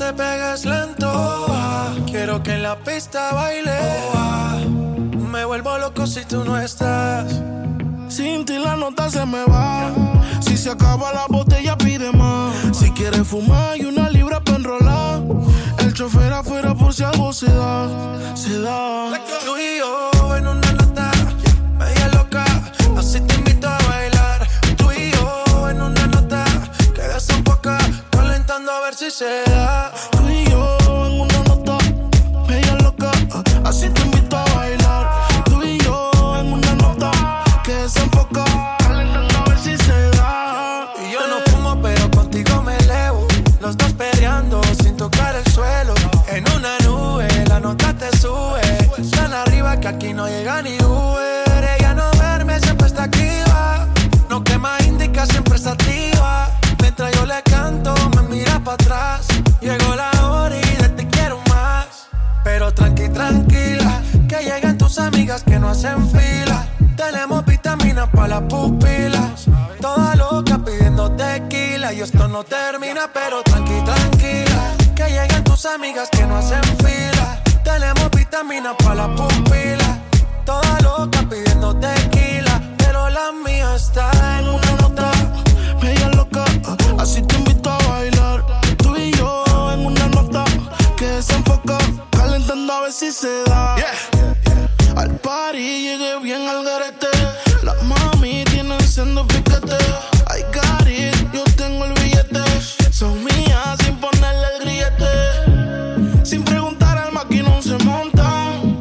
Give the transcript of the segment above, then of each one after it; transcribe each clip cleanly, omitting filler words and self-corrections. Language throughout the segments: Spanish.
te pegues lento. Quiero que en la pista baile. Me vuelvo loco si tú no estás. Sin ti la nota se me va. Si se acaba la botella pide más. Si quieres fumar y una libra pa' enrolar. El chofer afuera por si algo se da. Se da. Tú y yo en una nota media loca. Así te invito a bailar. Tú y yo en una nota que desenfoca. Calentando a ver si se da. Tú y yo en una nota media loca. Así te invito a bailar. Tú y yo en una nota que desenfoca. Calentando a ver si se da. Y yo no fumo pero contigo me elevo. Los dos peleando sin tocar el suelo. En una nube la nota te sube. Tan arriba que aquí no llega ni Uber. Ella no duerme, siempre está activa. No quema indica, siempre está activa. Mientras yo le canto, me mira para atrás. Llegó la hora y de ti quiero más. Pero tranquila, que lleguen tus amigas que no hacen fila. Tenemos vitaminas para las pupilas. Toda loca pidiendo tequila. Y esto no termina, pero tranquila, que lleguen tus amigas que no hacen fila. Tenemos vitaminas para las pupilas. Toda loca pidiendo tequila. Pero la mía está en una nota media loca. Así te invito a bailar. Tú y yo en una nota que desenfoca. Calentando a ver si se da. Al party llegué bien al garete. Las mami tienen siendo piquete. I got it, yo tengo el billete. Son mías sin ponerle el grillete. Sin preguntar al maquinón se montan.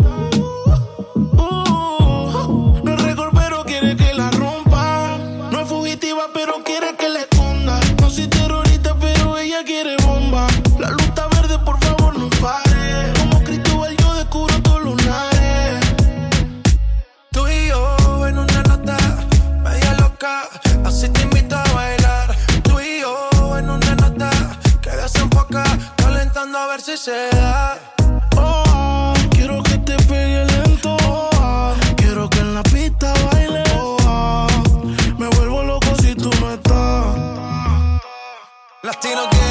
No es récord pero quiere que la rompa. No es fugitiva pero quiere que la esconda. No soy terrorista pero ella quiere bomba. La luz está verde, por favor no pare. Como Cristóbal yo descubro tus lunares. Tú y yo en una nota media loca. Así te invito a bailar. Tú y yo en una nota que desenfoca. Calentando a ver si se da. Quiero que te pegue lento. Quiero que en la pista baile. Me vuelvo loco si tú no estás. Latino que